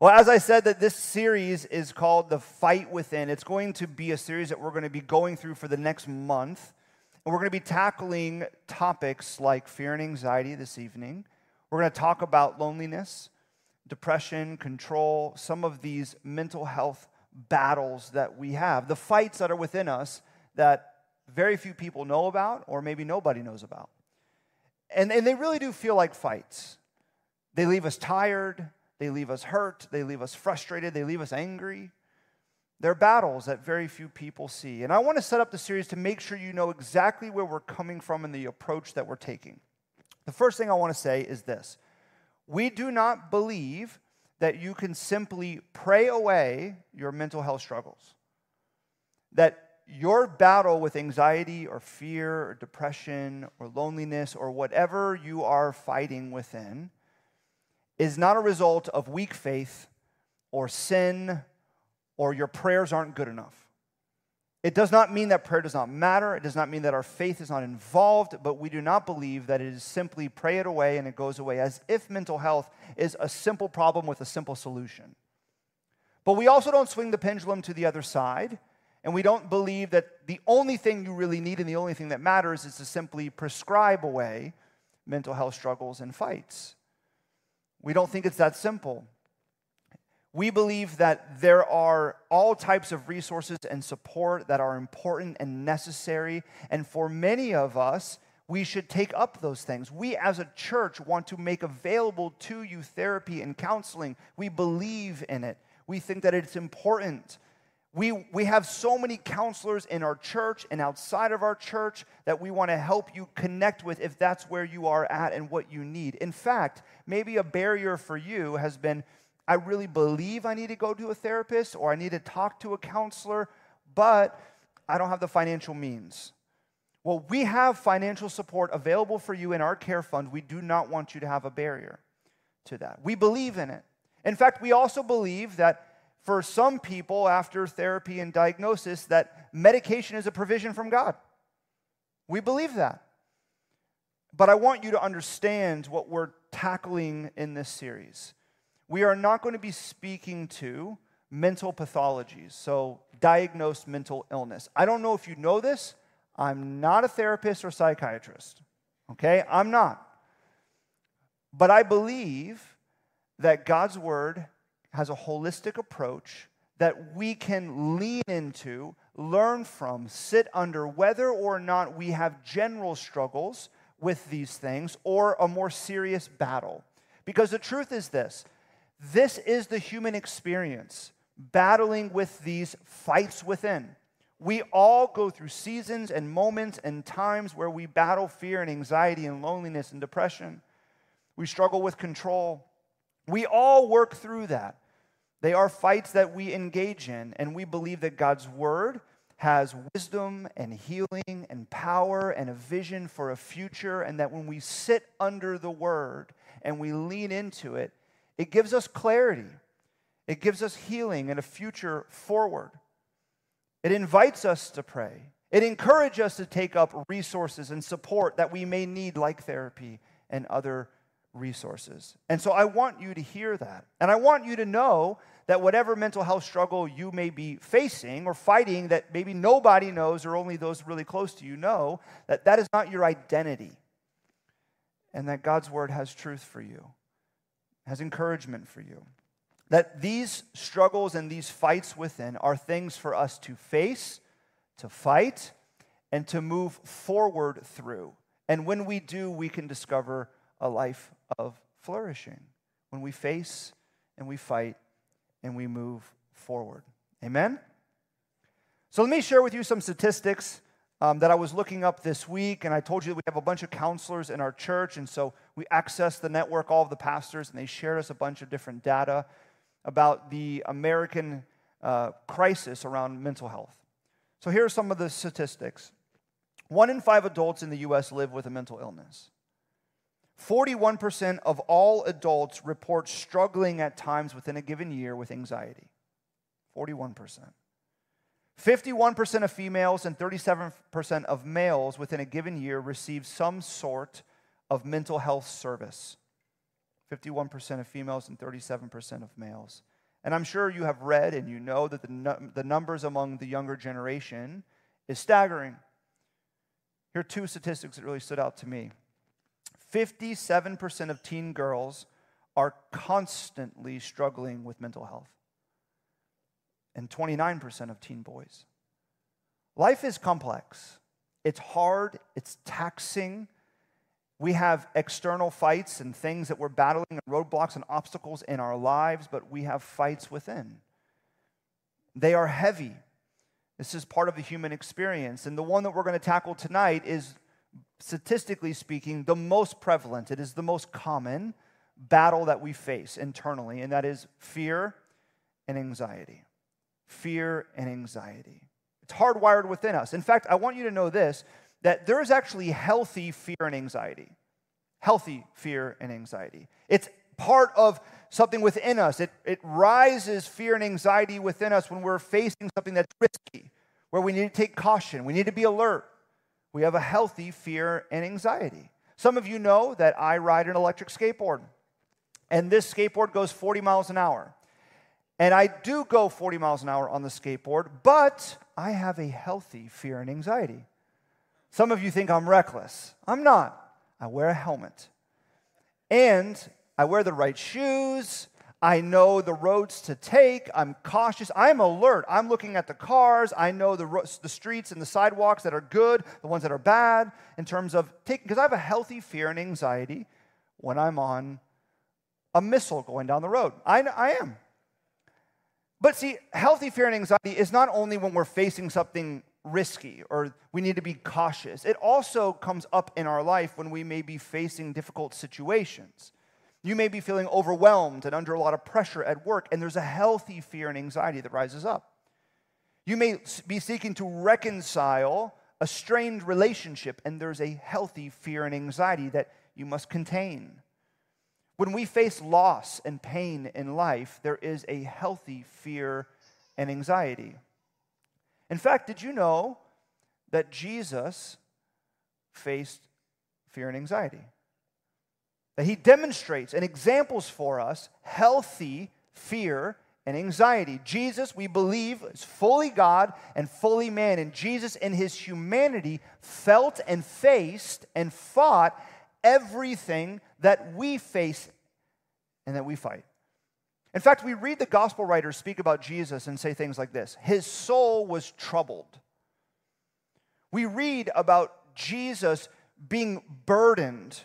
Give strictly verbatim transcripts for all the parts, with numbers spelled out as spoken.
Well, as I said, that this series is called The Fight Within. It's going to be a series that we're going to be going through for the next month. And we're going to be tackling topics like fear and anxiety this evening. We're going to talk about loneliness, depression, control, some of these mental health battles that we have, the fights that are within us that very few people know about or maybe nobody knows about. And, and they really do feel like fights. They leave us tired. They leave us hurt, they leave us frustrated, they leave us angry. They're battles that very few people see. And I want to set up the series to make sure you know exactly where we're coming from and the approach that we're taking. The first thing I want to say is this. We do not believe that you can simply pray away your mental health struggles. That your battle with anxiety or fear or depression or loneliness or whatever you are fighting within is not a result of weak faith or sin or your prayers aren't good enough. It does not mean that prayer does not matter. It does not mean that our faith is not involved, but we do not believe that it is simply pray it away and it goes away, as if mental health is a simple problem with a simple solution. But we also don't swing the pendulum to the other side, and we don't believe that the only thing you really need and the only thing that matters is to simply prescribe away mental health struggles and fights. We don't think it's that simple. We believe that there are all types of resources and support that are important and necessary. And for many of us, we should take up those things. We as a church want to make available to you therapy and counseling. We believe in it. We think that it's important. We, we have so many counselors in our church and outside of our church that we want to help you connect with if that's where you are at and what you need. In fact, maybe a barrier for you has been, I really believe I need to go to a therapist or I need to talk to a counselor, but I don't have the financial means. Well, we have financial support available for you in our care fund. We do not want you to have a barrier to that. We believe in it. In fact, we also believe that for some people, after therapy and diagnosis, that medication is a provision from God. We believe that. But I want you to understand what we're tackling in this series. We are not going to be speaking to mental pathologies, so diagnosed mental illness. I don't know if you know this. I'm not a therapist or psychiatrist. Okay? I'm not. But I believe that God's Word has a holistic approach that we can lean into, learn from, sit under, whether or not we have general struggles with these things or a more serious battle. Because the truth is this, this is the human experience, battling with these fights within. We all go through seasons and moments and times where we battle fear and anxiety and loneliness and depression. We struggle with control. We all work through that. They are fights that we engage in, and we believe that God's Word has wisdom and healing and power and a vision for a future, and that when we sit under the Word and we lean into it, it gives us clarity. It gives us healing and a future forward. It invites us to pray. It encourages us to take up resources and support that we may need, like therapy and other resources. And so I want you to hear that. And I want you to know that whatever mental health struggle you may be facing or fighting that maybe nobody knows or only those really close to you know, that that is not your identity. And that God's Word has truth for you, has encouragement for you. That these struggles and these fights within are things for us to face, to fight, and to move forward through. And when we do, we can discover a life of flourishing. When we face and we fight and we move forward. Amen? So let me share with you some statistics um, that I was looking up this week. And I told you that we have a bunch of counselors in our church. And so we accessed the network, all of the pastors, and they shared us a bunch of different data about the American uh, crisis around mental health. So here are some of the statistics. One in five adults in the U S live with a mental illness. forty-one percent of all adults report struggling at times within a given year with anxiety. forty-one percent. fifty-one percent of females and thirty-seven percent of males within a given year receive some sort of mental health service. fifty-one percent of females and thirty-seven percent of males. And I'm sure you have read and you know that the, nu- the numbers among the younger generation is staggering. Here are two statistics that really stood out to me. fifty-seven percent of teen girls are constantly struggling with mental health, and twenty-nine percent of teen boys. Life is complex. It's hard. It's taxing. We have external fights and things that we're battling and roadblocks and obstacles in our lives, but we have fights within. They are heavy. This is part of the human experience. And the one that we're going to tackle tonight is, statistically speaking, the most prevalent. It is the most common battle that we face internally, and that is fear and anxiety. Fear and anxiety. It's hardwired within us. In fact, I want you to know this, that there is actually healthy fear and anxiety. Healthy fear and anxiety. It's part of something within us. It, it rises fear and anxiety within us when we're facing something that's risky, where we need to take caution. We need to be alert. We have a healthy fear and anxiety. Some of you know that I ride an electric skateboard, and this skateboard goes forty miles an hour. And I do go forty miles an hour on the skateboard, but I have a healthy fear and anxiety. Some of you think I'm reckless. I'm not. I wear a helmet. And I wear the right shoes. I know the roads to take. I'm cautious. I'm alert. I'm looking at the cars. I know the, ro- the streets and the sidewalks that are good, the ones that are bad, in terms of taking, because I have a healthy fear and anxiety when I'm on a missile going down the road. I, I am. But see, healthy fear and anxiety is not only when we're facing something risky or we need to be cautious. It also comes up in our life when we may be facing difficult situations. You may be feeling overwhelmed and under a lot of pressure at work, and there's a healthy fear and anxiety that rises up. You may be seeking to reconcile a strained relationship, and there's a healthy fear and anxiety that you must contain. When we face loss and pain in life, there is a healthy fear and anxiety. In fact, did you know that Jesus faced fear and anxiety? That he demonstrates and examples for us healthy fear and anxiety. Jesus, we believe, is fully God and fully man. And Jesus, in his humanity, felt and faced and fought everything that we face and that we fight. In fact, we read the gospel writers speak about Jesus and say things like this: his soul was troubled. We read about Jesus being burdened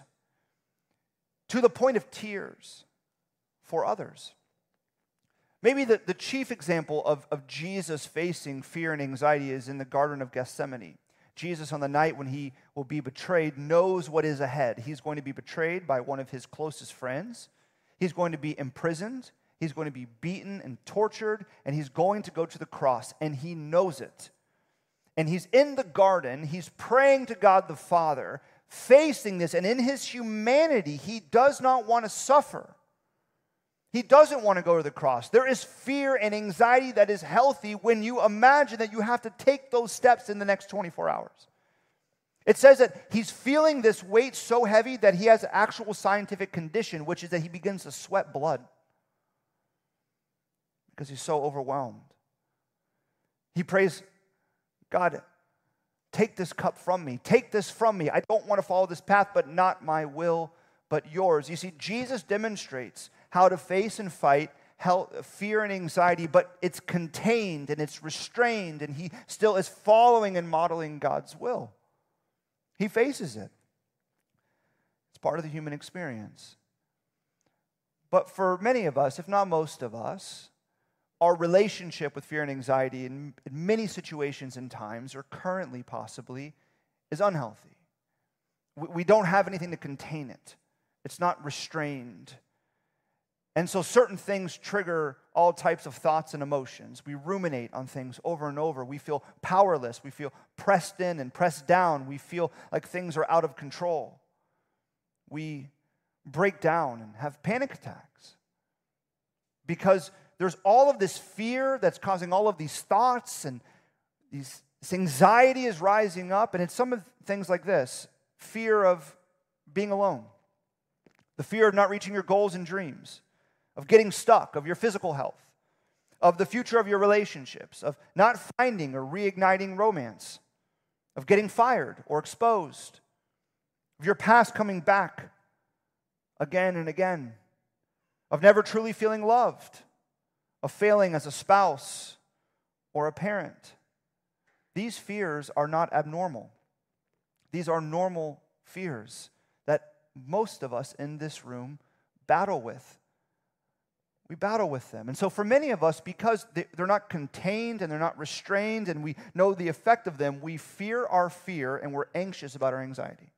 to the point of tears for others. Maybe the, the chief example of, of Jesus facing fear and anxiety is in the Garden of Gethsemane. Jesus, on the night when he will be betrayed, knows what is ahead. He's going to be betrayed by one of his closest friends. He's going to be imprisoned. He's going to be beaten and tortured, and he's going to go to the cross, and he knows it. And he's in the garden. He's praying to God the Father, facing this, and in his humanity, he does not want to suffer. He doesn't want to go to the cross. There is fear and anxiety that is healthy when you imagine that you have to take those steps in the next twenty-four hours. It says that he's feeling this weight so heavy that he has an actual scientific condition, which is that he begins to sweat blood because he's so overwhelmed. He prays, God, take this cup from me. Take this from me. I don't want to follow this path, but not my will, but yours. You see, Jesus demonstrates how to face and fight health, fear and anxiety, but it's contained and it's restrained, and he still is following and modeling God's will. He faces it. It's part of the human experience. But for many of us, if not most of us, our relationship with fear and anxiety in, in many situations and times, or currently possibly, is unhealthy. We, we don't have anything to contain it. It's not restrained. And so certain things trigger all types of thoughts and emotions. We ruminate on things over and over. We feel powerless. We feel pressed in and pressed down. We feel like things are out of control. We break down and have panic attacks because there's all of this fear that's causing all of these thoughts, and these, this anxiety is rising up. And it's some of things like this: fear of being alone, the fear of not reaching your goals and dreams, of getting stuck, of your physical health, of the future of your relationships, of not finding or reigniting romance, of getting fired or exposed, of your past coming back again and again, of never truly feeling loved, of failing as a spouse or a parent. These fears are not abnormal. These are normal fears that most of us in this room battle with. We battle with them. And so for many of us, because they're not contained and they're not restrained and we know the effect of them, we fear our fear and we're anxious about our anxiety.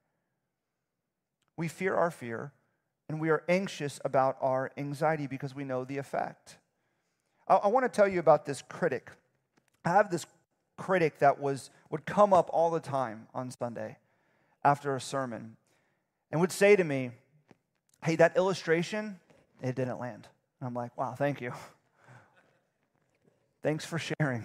We fear our fear and we are anxious about our anxiety because we know the effect. I, I want to tell you about this critic. I have this critic that was would come up all the time on Sunday after a sermon and would say to me, hey, that illustration, it didn't land. And I'm like, wow, thank you. Thanks for sharing.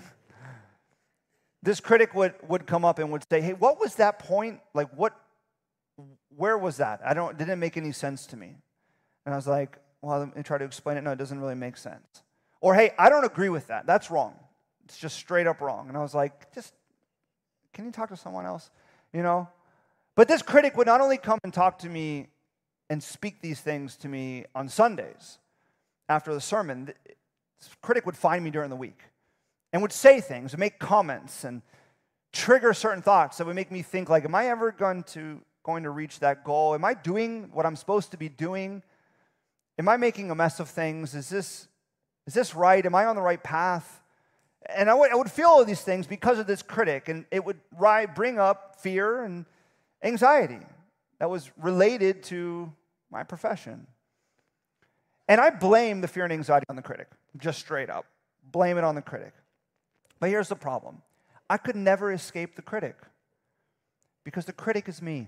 This critic would, would come up and would say, hey, what was that point? Like, what, where was that? I don't, it didn't make any sense to me. And I was like, well, let me try to explain it. No, it doesn't really make sense. Or, hey, I don't agree with that. That's wrong. It's just straight up wrong. And I was like, just, can you talk to someone else? You know? But this critic would not only come and talk to me and speak these things to me on Sundays after the sermon. This critic would find me during the week and would say things and make comments and trigger certain thoughts that would make me think like, am I ever going to, going to reach that goal? Am I doing what I'm supposed to be doing? Am I making a mess of things? Is this, is this right? Am I on the right path? And I would, I would feel all of these things because of this critic, and it would ri- bring up fear and anxiety that was related to my profession. And I blame the fear and anxiety on the critic, just straight up. Blame it on the critic. But here's the problem. I could never escape the critic because the critic is me.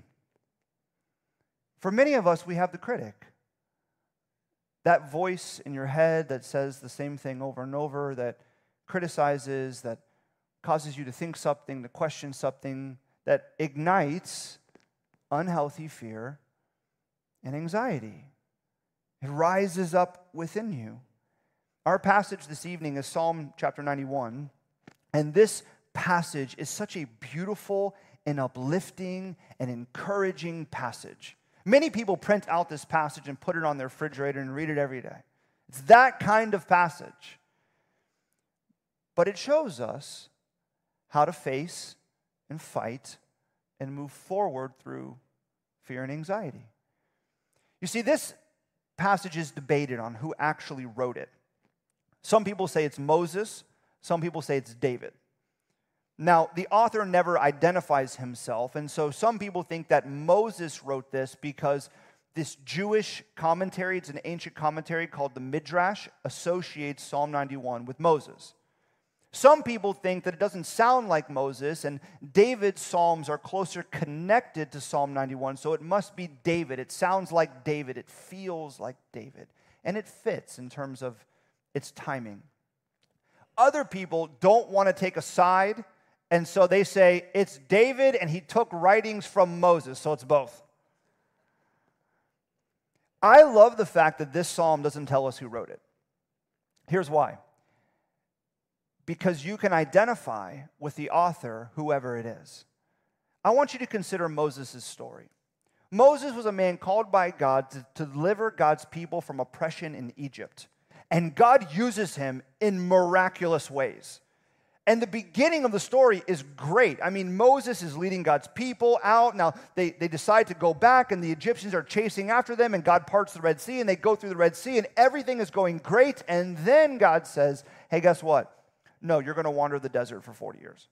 For many of us, we have the critic. That voice in your head that says the same thing over and over, that criticizes, that causes you to think something, to question something, that ignites unhealthy fear and anxiety. It rises up within you. Our passage this evening is Psalm chapter ninety-one, and this passage is such a beautiful and uplifting and encouraging passage. Many people print out this passage and put it on their refrigerator and read it every day. It's that kind of passage. But it shows us how to face and fight and move forward through fear and anxiety. You see, this passage is debated on who actually wrote it. Some people say it's Moses. Some people say it's David. Now, the author never identifies himself, and so some people think that Moses wrote this because this Jewish commentary, it's an ancient commentary called the Midrash, associates Psalm ninety-one with Moses. Some people think that it doesn't sound like Moses, and David's Psalms are closer connected to Psalm ninety-one, so it must be David. It sounds like David. It feels like David. And it fits in terms of its timing. Other people don't want to take a side, and so they say it's David and he took writings from Moses, so it's both. I love the fact that this psalm doesn't tell us who wrote it. Here's why. Because you can identify with the author, whoever it is. I want you to consider Moses' story. Moses was a man called by God to, to deliver God's people from oppression in Egypt. And God uses him in miraculous ways. And the beginning of the story is great. I mean, Moses is leading God's people out. Now, they, they decide to go back, and the Egyptians are chasing after them, and God parts the Red Sea, and they go through the Red Sea, and everything is going great. And then God says, hey, guess what? No, you're going to wander the desert for forty years.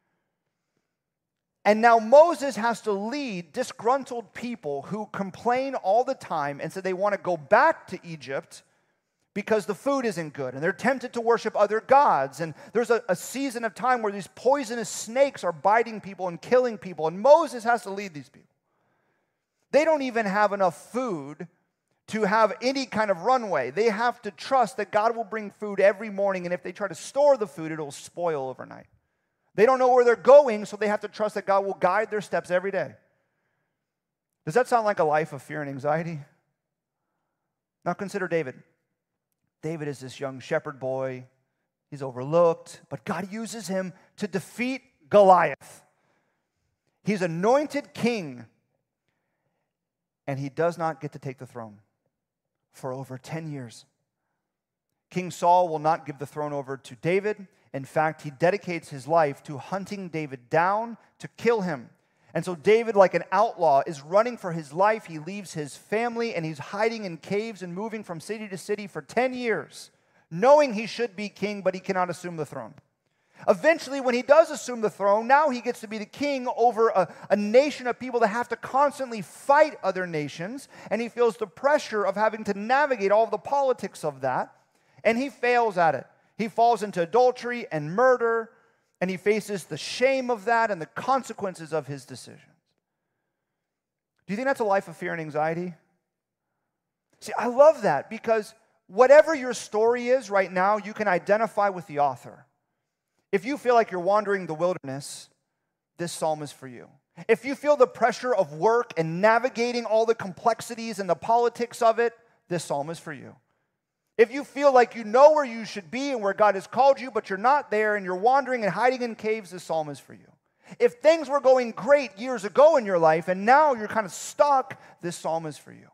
And now Moses has to lead disgruntled people who complain all the time and say they want to go back to Egypt because the food isn't good, and they're tempted to worship other gods. And there's a, a season of time where these poisonous snakes are biting people and killing people, and Moses has to lead these people. They don't even have enough food to have any kind of runway. They have to trust that God will bring food every morning, and if they try to store the food, it'll spoil overnight. They don't know where they're going, so they have to trust that God will guide their steps every day. Does that sound like a life of fear and anxiety? Now consider David. David is this young shepherd boy, He's overlooked, but God uses him to defeat Goliath. He's anointed king, and he does not get to take the throne for over ten years. King Saul will not give the throne over to David. In fact, he dedicates his life to hunting David down to kill him. And so David, like an outlaw, is running for his life. He leaves his family, and he's hiding in caves and moving from city to city for ten years, knowing he should be king, but he cannot assume the throne. Eventually, when he does assume the throne, now he gets to be the king over a, a nation of people that have to constantly fight other nations, and he feels the pressure of having to navigate all of the politics of that, and he fails at it. He falls into adultery and murder, and he faces the shame of that and the consequences of his decisions. Do you think that's a life of fear and anxiety? See, I love that because whatever your story is right now, you can identify with the author. If you feel like you're wandering the wilderness, this psalm is for you. If you feel the pressure of work and navigating all the complexities and the politics of it, this psalm is for you. If you feel like you know where you should be and where God has called you, but you're not there and you're wandering and hiding in caves, this psalm is for you. If things were going great years ago in your life and now you're kind of stuck, this psalm is for you.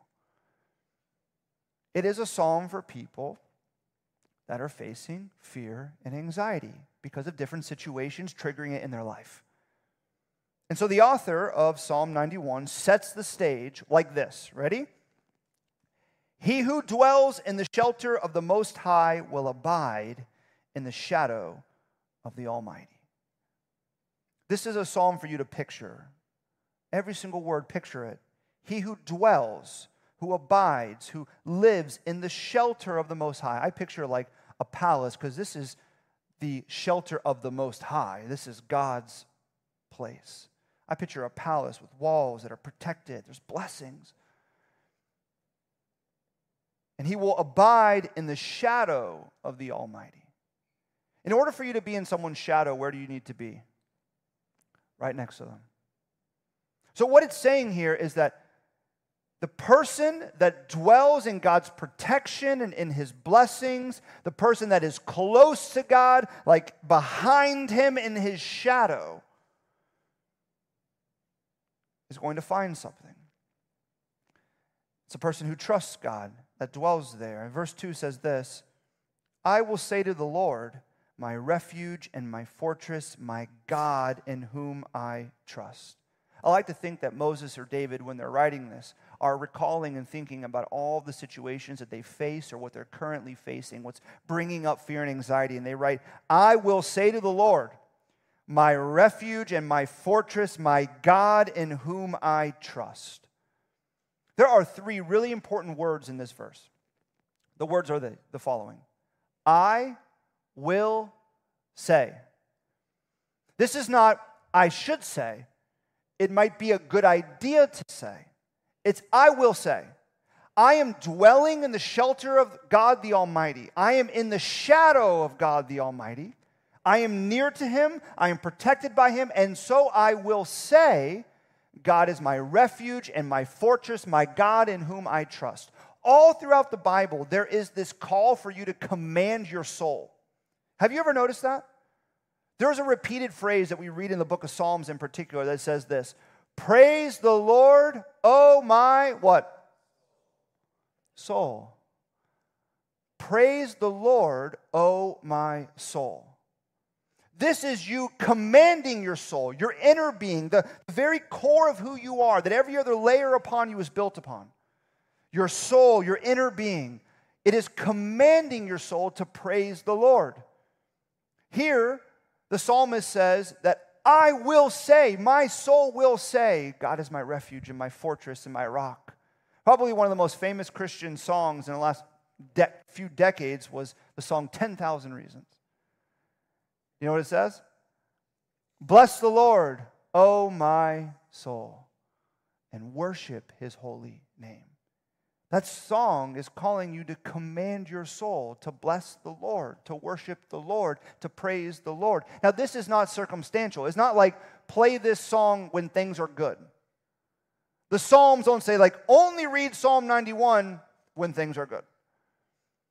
It is a psalm for people that are facing fear and anxiety because of different situations triggering it in their life. And so the author of Psalm ninety-one sets the stage like this. Ready? He who dwells in the shelter of the Most High will abide in the shadow of the Almighty. This is a psalm for you to picture. Every single word, picture it. He who dwells, who abides, who lives in the shelter of the Most High. I picture like a palace because this is the shelter of the Most High. This is God's place. I picture a palace with walls that are protected. There's blessings. And he will abide in the shadow of the Almighty. In order for you to be in someone's shadow, where do you need to be? Right next to them. So what it's saying here is that the person that dwells in God's protection and in his blessings, the person that is close to God, like behind him in his shadow, is going to find something. It's a person who trusts God, that dwells there. And verse two says this, I will say to the Lord, my refuge and my fortress, my God in whom I trust. I like to think that Moses or David, when they're writing this, are recalling and thinking about all the situations that they face or what they're currently facing, what's bringing up fear and anxiety. And they write, I will say to the Lord, my refuge and my fortress, my God in whom I trust. There are three really important words in this verse. The words are the, the following. I will say. This is not, I should say. It might be a good idea to say. It's, I will say. I am dwelling in the shelter of God the Almighty. I am in the shadow of God the Almighty. I am near to Him. I am protected by Him. And so I will say, God is my refuge and my fortress, my God in whom I trust. All throughout the Bible, there is this call for you to command your soul. Have you ever noticed that? There's a repeated phrase that we read in the book of Psalms in particular that says this, praise the Lord, oh my, what? Soul. Praise the Lord, oh my soul. This is you commanding your soul, your inner being, the very core of who you are, that every other layer upon you is built upon. Your soul, your inner being, it is commanding your soul to praise the Lord. Here, the psalmist says that I will say, my soul will say, God is my refuge and my fortress and my rock. Probably one of the most famous Christian songs in the last de- few decades was the song ten thousand Reasons. You know what it says? Bless the Lord, O my soul, and worship His holy name. That song is calling you to command your soul, to bless the Lord, to worship the Lord, to praise the Lord. Now, this is not circumstantial. It's not like play this song when things are good. The Psalms don't say like only read Psalm ninety-one when things are good.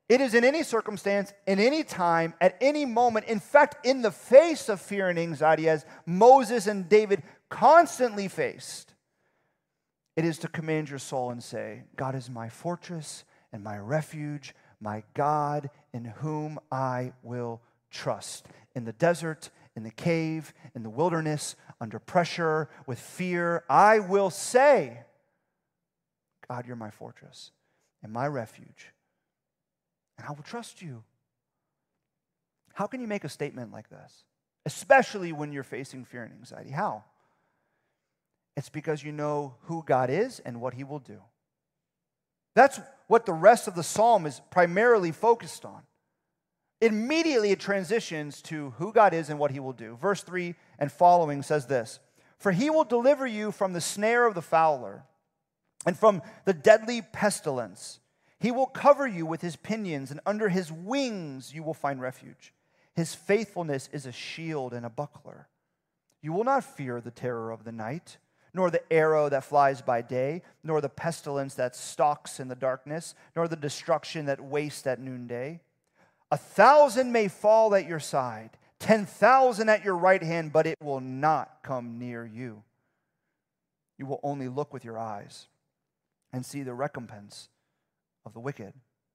It is in any circumstance, in any time, at any moment, in fact, in the face of fear and anxiety, as Moses and David constantly faced. It is to command your soul and say, God is my fortress and my refuge, my God in whom I will trust. In the desert, in the cave, in the wilderness, under pressure, with fear, I will say, God, you're my fortress and my refuge, and I will trust you. How can you make a statement like this? Especially when you're facing fear and anxiety. How? It's because you know who God is and what He will do. That's what the rest of the psalm is primarily focused on. Immediately it transitions to who God is and what He will do. Verse three and following says this, for He will deliver you from the snare of the fowler and from the deadly pestilence. He will cover you with His pinions, and under His wings you will find refuge. His faithfulness is a shield and a buckler. You will not fear the terror of the night, nor the arrow that flies by day, nor the pestilence that stalks in the darkness, nor the destruction that wastes at noonday. A thousand may fall at your side, ten thousand at your right hand, but it will not come near you. You will only look with your eyes and see the recompense of the wicked.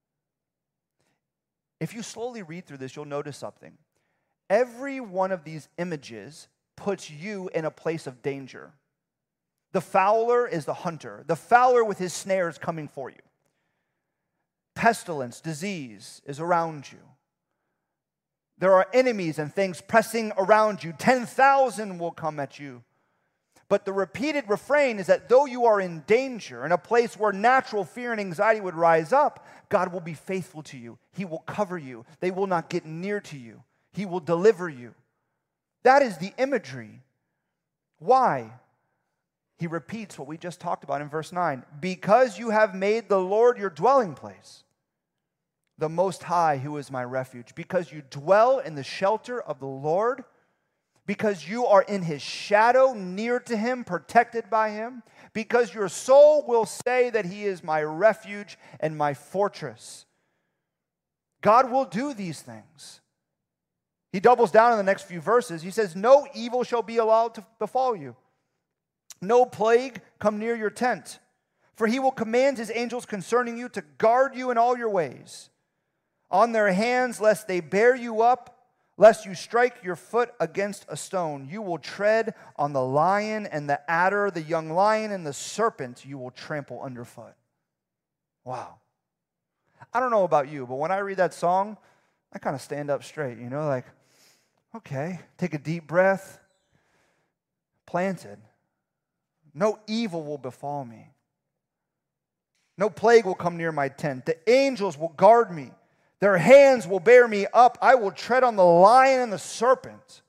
If you slowly read through this, you'll notice something. Every one of these images puts you in a place of danger. The fowler is the hunter. The fowler with his snares coming for you. Pestilence, disease is around you. There are enemies and things pressing around you. ten thousand will come at you. But the repeated refrain is that though you are in danger, in a place where natural fear and anxiety would rise up, God will be faithful to you. He will cover you. They will not get near to you. He will deliver you. That is the imagery. Why? He repeats what we just talked about in verse nine. Because you have made the Lord your dwelling place, the Most High, who is my refuge. Because you dwell in the shelter of the Lord, because you are in His shadow, near to Him, protected by Him, because your soul will say that He is my refuge and my fortress. God will do these things. He doubles down in the next few verses. He says, no evil shall be allowed to befall you. No plague come near your tent. For He will command His angels concerning you to guard you in all your ways. On their hands, lest they bear you up, lest you strike your foot against a stone. You will tread on the lion and the adder, the young lion and the serpent you will trample underfoot. Wow. I don't know about you, but when I read that song, I kind of stand up straight, you know, like, okay, take a deep breath, planted. No evil will befall me. No plague will come near my tent. The angels will guard me. Their hands will bear me up. I will tread on the lion and the serpent.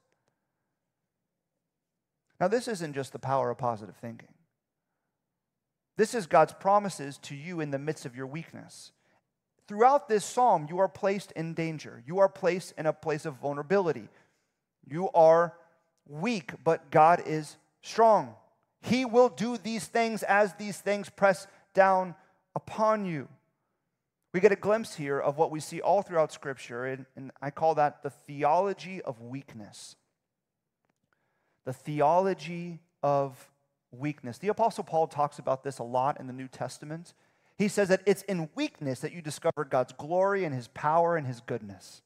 Now, this isn't just the power of positive thinking. This is God's promises to you in the midst of your weakness. Throughout this psalm, you are placed in danger. You are placed in a place of vulnerability. You are weak, but God is strong. He will do these things as these things press down upon you. We get a glimpse here of what we see all throughout Scripture, and, and I call that the theology of weakness. The theology of weakness. The Apostle Paul talks about this a lot in the New Testament. He says that it's in weakness that you discover God's glory and His power and His goodness.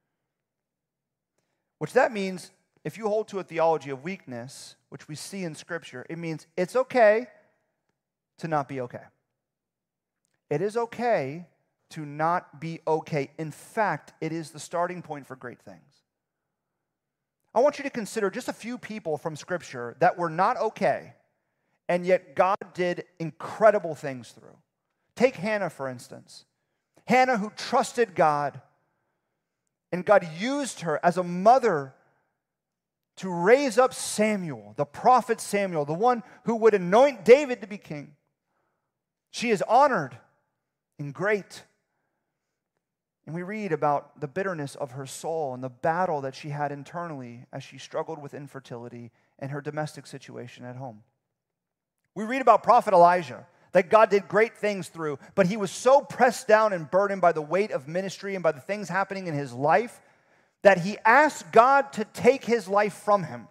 Which that means, if you hold to a theology of weakness, which we see in Scripture, it means it's okay to not be okay. It is okay to not be okay. In fact, it is the starting point for great things. I want you to consider just a few people from Scripture that were not okay, and yet God did incredible things through. Take Hannah, for instance. Hannah, who trusted God, and God used her as a mother to raise up Samuel, the prophet Samuel, the one who would anoint David to be king. She is honored and great. And we read about the bitterness of her soul and the battle that she had internally as she struggled with infertility and her domestic situation at home. We read about prophet Elijah, that God did great things through, but he was so pressed down and burdened by the weight of ministry and by the things happening in his life that he asked God to take his life from him.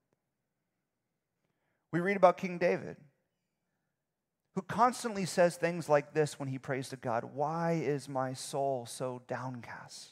We read about King David, who constantly says things like this when he prays to God: "Why is my soul so downcast?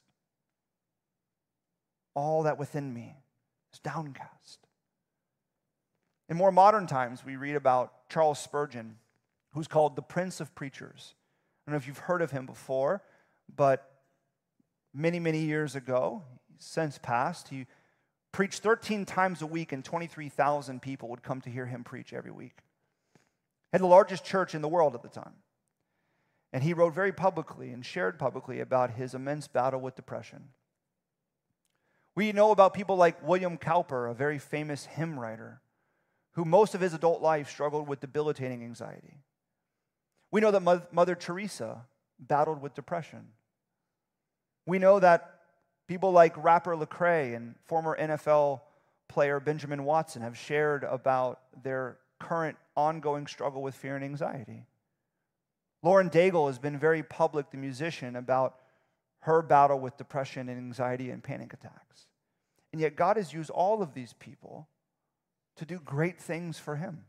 All that within me is downcast." In more modern times, we read about Charles Spurgeon, who's called the Prince of Preachers. I don't know if you've heard of him before, but many, many years ago, since passed, he preached thirteen times a week, and twenty-three thousand people would come to hear him preach every week. He had the largest church in the world at the time. And he wrote very publicly and shared publicly about his immense battle with depression. We know about people like William Cowper, a very famous hymn writer, who most of his adult life struggled with debilitating anxiety. We know that Mother Teresa battled with depression. We know that people like rapper Lecrae and former N F L player Benjamin Watson have shared about their current ongoing struggle with fear and anxiety. Lauren Daigle has been very public, the musician, about her battle with depression and anxiety and panic attacks. And yet God has used all of these people to do great things for him.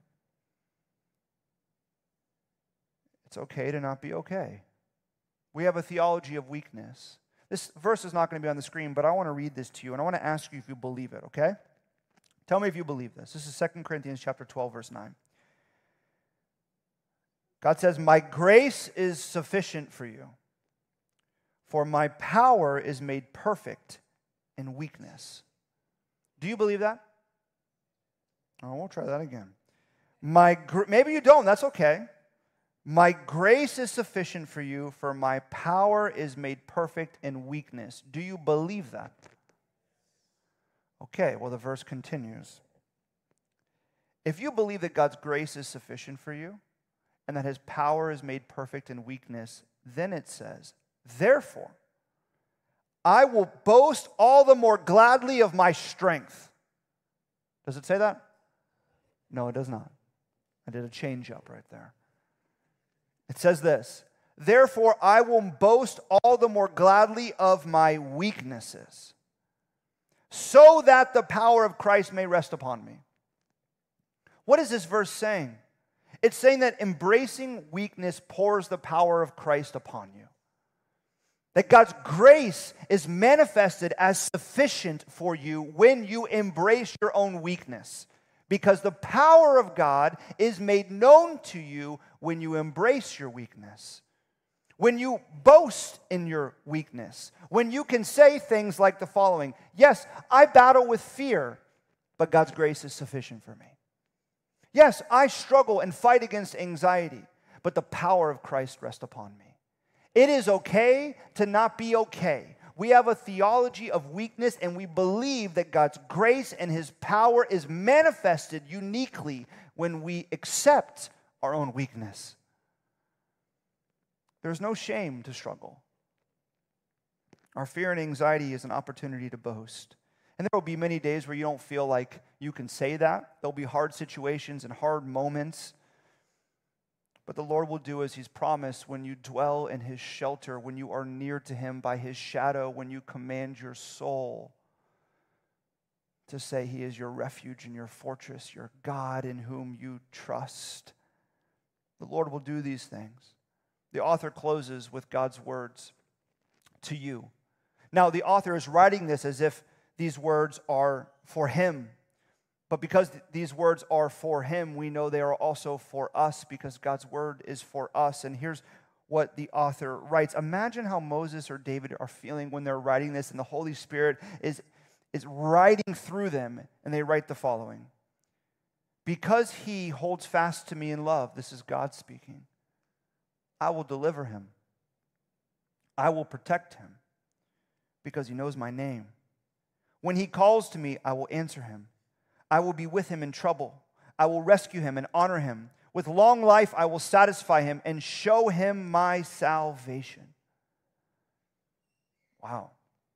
It's okay to not be okay. We have a theology of weakness. This verse is not going to be on the screen, but I want to read this to you, and I want to ask you if you believe it, okay? Tell me if you believe this. This is Second Corinthians chapter twelve, verse nine. God says, "My grace is sufficient for you, for my power is made perfect in weakness." Do you believe that? Oh, we'll try that again. My gr- Maybe you don't. That's okay. "My grace is sufficient for you, for my power is made perfect in weakness." Do you believe that? Okay, well, the verse continues. If you believe that God's grace is sufficient for you, and that his power is made perfect in weakness, then it says, "Therefore, I will boast all the more gladly of my strength." Does it say that? No, it does not. I did a change up right there. It says this: "Therefore, I will boast all the more gladly of my weaknesses, so that the power of Christ may rest upon me." What is this verse saying? It's saying that embracing weakness pours the power of Christ upon you. That God's grace is manifested as sufficient for you when you embrace your own weakness. Because the power of God is made known to you when you embrace your weakness. When you boast in your weakness. When you can say things like the following: "Yes, I battle with fear, but God's grace is sufficient for me. Yes, I struggle and fight against anxiety, but the power of Christ rests upon me." It is okay to not be okay. We have a theology of weakness, and we believe that God's grace and his power is manifested uniquely when we accept our own weakness. There's no shame to struggle. Our fear and anxiety is an opportunity to boast. And there will be many days where you don't feel like you can say that. There'll be hard situations and hard moments. But the Lord will do as he's promised when you dwell in his shelter, when you are near to him by his shadow, when you command your soul to say he is your refuge and your fortress, your God in whom you trust. The Lord will do these things. The author closes with God's words to you. Now, the author is writing this as if these words are for him. But because th- these words are for him, we know they are also for us because God's word is for us. And here's what the author writes. Imagine how Moses or David are feeling when they're writing this and the Holy Spirit is, is writing through them, and they write the following: "Because he holds fast to me in love," this is God speaking, "I will deliver him. I will protect him because he knows my name. When he calls to me, I will answer him. I will be with him in trouble. I will rescue him and honor him. With long life, I will satisfy him and show him my salvation." Wow.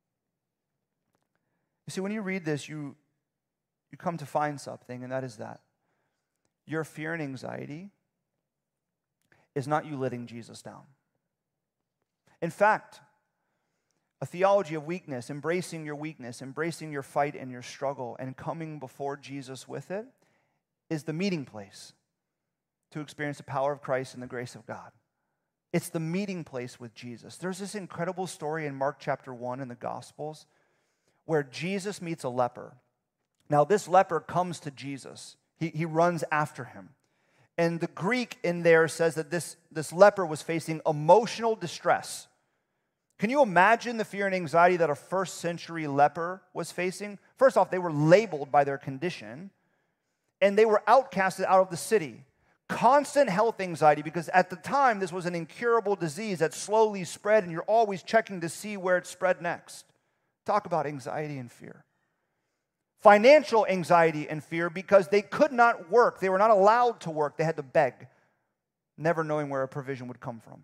You see, when you read this, you, you come to find something, and that is that your fear and anxiety is not you letting Jesus down. In fact, a theology of weakness, embracing your weakness, embracing your fight and your struggle, and coming before Jesus with it, is the meeting place to experience the power of Christ and the grace of God. It's the meeting place with Jesus. There's this incredible story in Mark chapter one in the Gospels where Jesus meets a leper. Now, this leper comes to Jesus. He, he runs after him. And the Greek in there says that this, this leper was facing emotional distress. Can you imagine the fear and anxiety that a first century leper was facing? First off, they were labeled by their condition, and they were outcasted out of the city. Constant health anxiety, because at the time, this was an incurable disease that slowly spread, and you're always checking to see where it spread next. Talk about anxiety and fear. Financial anxiety and fear, because they could not work. They were not allowed to work. They had to beg, never knowing where a provision would come from.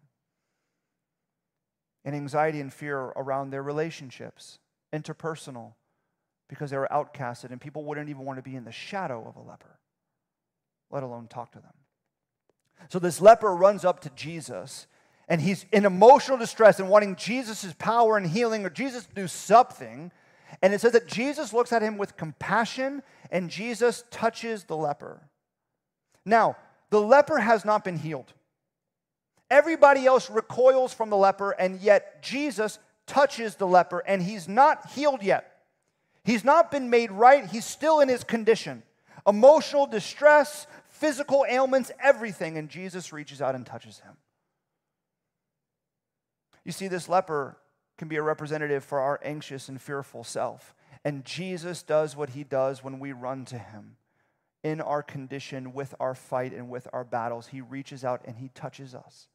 And anxiety and fear around their relationships, interpersonal, because they were outcasted, and people wouldn't even want to be in the shadow of a leper, let alone talk to them. So this leper runs up to Jesus, and he's in emotional distress and wanting Jesus' power and healing, or Jesus to do something. And it says that Jesus looks at him with compassion, and Jesus touches the leper. Now, the leper has not been healed. Everybody else recoils from the leper, and yet Jesus touches the leper, and he's not healed yet. He's not been made right. He's still in his condition. Emotional distress, physical ailments, everything, and Jesus reaches out and touches him. You see, this leper can be a representative for our anxious and fearful self, and Jesus does what he does when we run to him. In our condition, with our fight and with our battles, he reaches out and he touches us.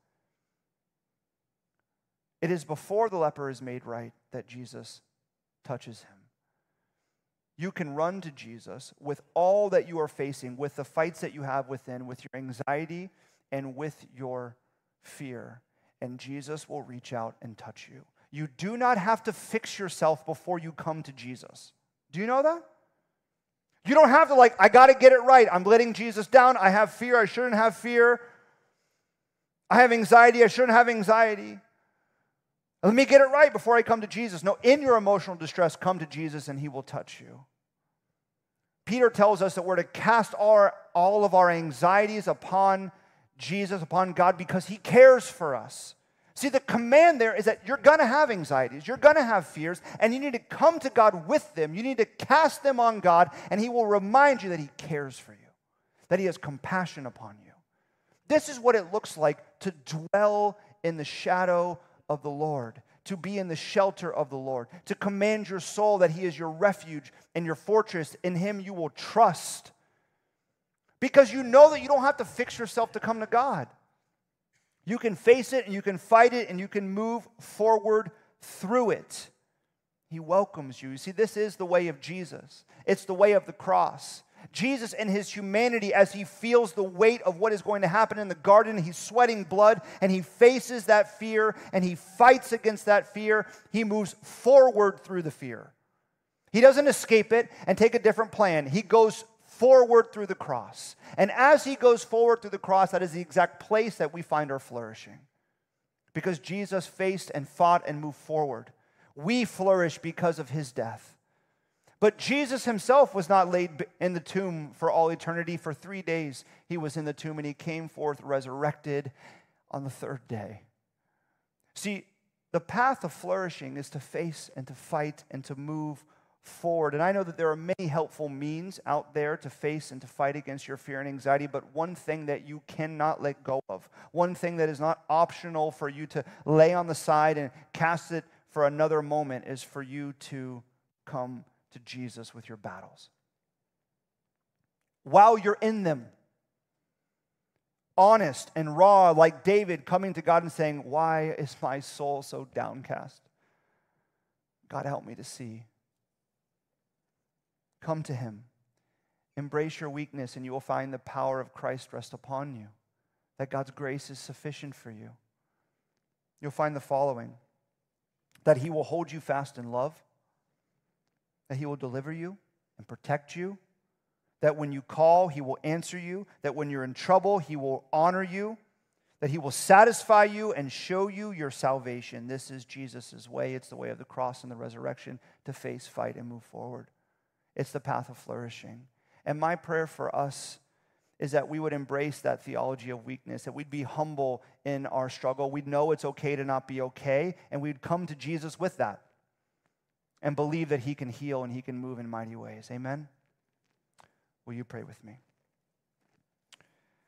It is before the leper is made right that Jesus touches him. You can run to Jesus with all that you are facing, with the fights that you have within, with your anxiety and with your fear, and Jesus will reach out and touch you. You do not have to fix yourself before you come to Jesus. Do you know that? You don't have to, like, I got to get it right. I'm letting Jesus down. I have fear. I shouldn't have fear. I have anxiety. I shouldn't have anxiety. Let me get it right before I come to Jesus. No, in your emotional distress, come to Jesus and he will touch you. Peter tells us that we're to cast our, all of our anxieties upon Jesus, upon God, because he cares for us. See, the command there is that you're going to have anxieties, you're going to have fears, and you need to come to God with them. You need to cast them on God, and he will remind you that he cares for you, that he has compassion upon you. This is what it looks like to dwell in the shadow of the Lord, to be in the shelter of the Lord, to command your soul that he is your refuge and your fortress. In him you will trust, because you know that you don't have to fix yourself to come to God. You can face it and you can fight it and you can move forward through it. He welcomes you. You see, this is the way of Jesus. It's the way of the cross. Jesus in his humanity, as he feels the weight of what is going to happen in the garden, he's sweating blood and he faces that fear and he fights against that fear. He moves forward through the fear. He doesn't escape it and take a different plan. He goes forward through the cross. And as he goes forward through the cross, that is the exact place that we find our flourishing. Because Jesus faced and fought and moved forward. We flourish because of his death. But Jesus himself was not laid in the tomb for all eternity. For three days he was in the tomb, and he came forth resurrected on the third day. See, the path of flourishing is to face and to fight and to move forward. And I know that there are many helpful means out there to face and to fight against your fear and anxiety, but one thing that you cannot let go of, one thing that is not optional for you to lay on the side and cast it for another moment, is for you to come to Jesus with your battles. While you're in them, honest and raw, like David coming to God and saying, "Why is my soul so downcast? God, help me to see." Come to him. Embrace your weakness, and you will find the power of Christ rest upon you, that God's grace is sufficient for you. You'll find the following: that he will hold you fast in love, that he will deliver you and protect you, that when you call, he will answer you, that when you're in trouble, he will honor you, that he will satisfy you and show you your salvation. This is Jesus' way. It's the way of the cross and the resurrection to face, fight, and move forward. It's the path of flourishing. And my prayer for us is that we would embrace that theology of weakness, that we'd be humble in our struggle. We'd know it's okay to not be okay, and we'd come to Jesus with that and believe that he can heal and he can move in mighty ways. Amen? Will you pray with me?